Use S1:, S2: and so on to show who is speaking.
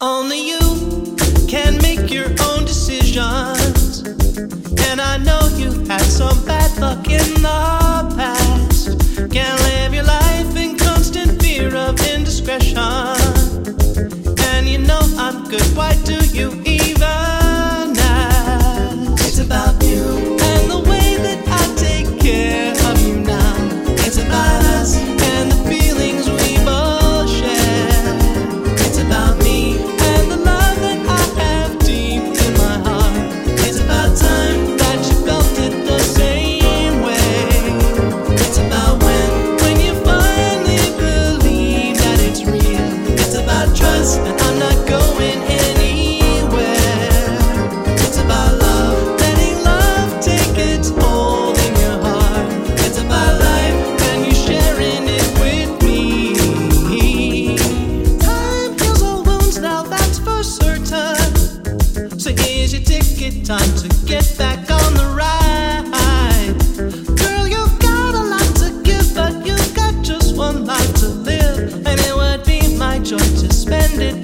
S1: Only you can make your own decisions. And I know you've had some bad luck in the past. Can't live your life in constant fear of indiscretion. And you know I'm good, why do you even ask? It's about you and the way that I take care of you now. It's about us and the feelings we both share. It's about me and the love that I have deep in my heart. It's about time that you felt it the same way. It's about when you finally believe that it's real. It's about trust and I'm not going anywhere. It's about love, letting love take its hold in your heart. It's about life and you sharing it with me. Time heals all wounds, now that's for certain. So here's your ticket, time to get back on the ride. Girl, you've got a lot to give, but you've got just one life to live. And it would be my joy to spend it